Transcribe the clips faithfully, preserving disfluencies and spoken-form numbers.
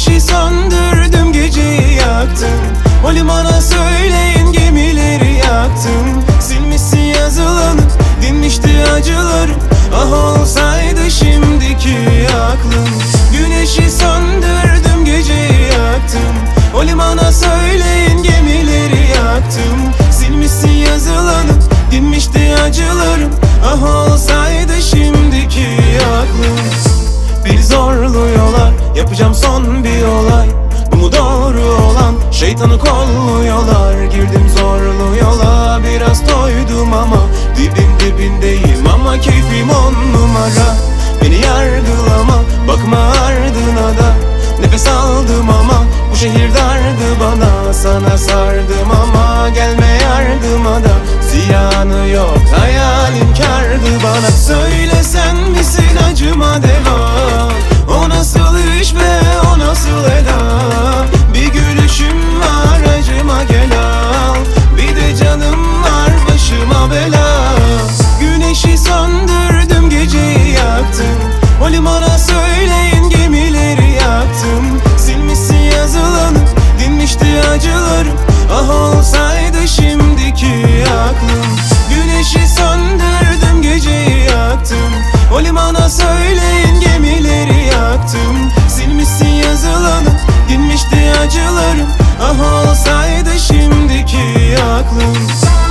Güneşi söndürdüm, geceyi yaktım. O limana söyleyin, gemileri yaktım. Silmişsin yazılanı, dinmişti acılarım. Ah olsaydı şimdiki aklım. Güneşi söndürdüm, geceyi yaktım. O limana söyleyin, gemileri yaktım. Silmişsin yazılanı, dinmişti acılarım. Ah olsaydı şimdiki aklım. Bir zorlu yola yapacağım son bir olay. Bu mu doğru olan? Şeytanı kolluyorlar. Girdim zorlu yola, biraz toydum ama dibin dibindeyim ama keyfim on numara. Beni yargılama, bakma ardına da. Nefes aldım ama bu şehir dardı bana. Sana sardım ama gelme yardıma da. Ziyanı yok, hayalin kârdı bana. Söyle sen misin acıma devam? O nasıl iş be, o nasıl eda? Bir gülüşüm var, acıma gel al. Bir de canım var, başıma bela. Güneşi söndürdüm, geceyi yaktım. O limana söyleyin, gemileri yaktım. Silmişsin yazılanı, dinmişti acılarım. Ah olsaydı şimdiki aklım. Güneşi söndürdüm, geceyi yaktım. O limana söyleyin, gemileri yaktım. Silmişsin yazılanı, dinmişti acılarım. Ah olsaydı şimdiki aklım.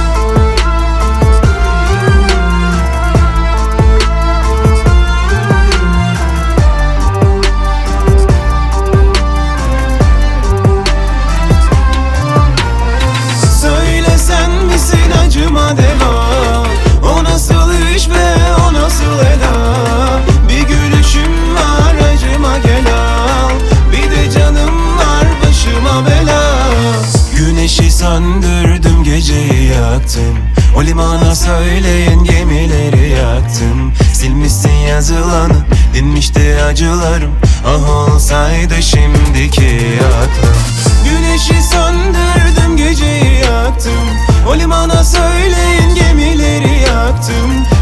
Söyle sen misin acıma devam? O nasıl iş be, o nasıl eda? Bir gülüşüm var, acıma gel al. Bir de canım var, başıma bela. Güneşi söndürdüm, geceyi yaktım. O limana söyleyin, gemileri yaktım. Silmişsin yazılanı, dinmişti acılarım. Ah olsaydı şimdiki aklım. Güneşi söndürdüm, geceyi yaktım. O limana söyleyin, gemileri yaktım.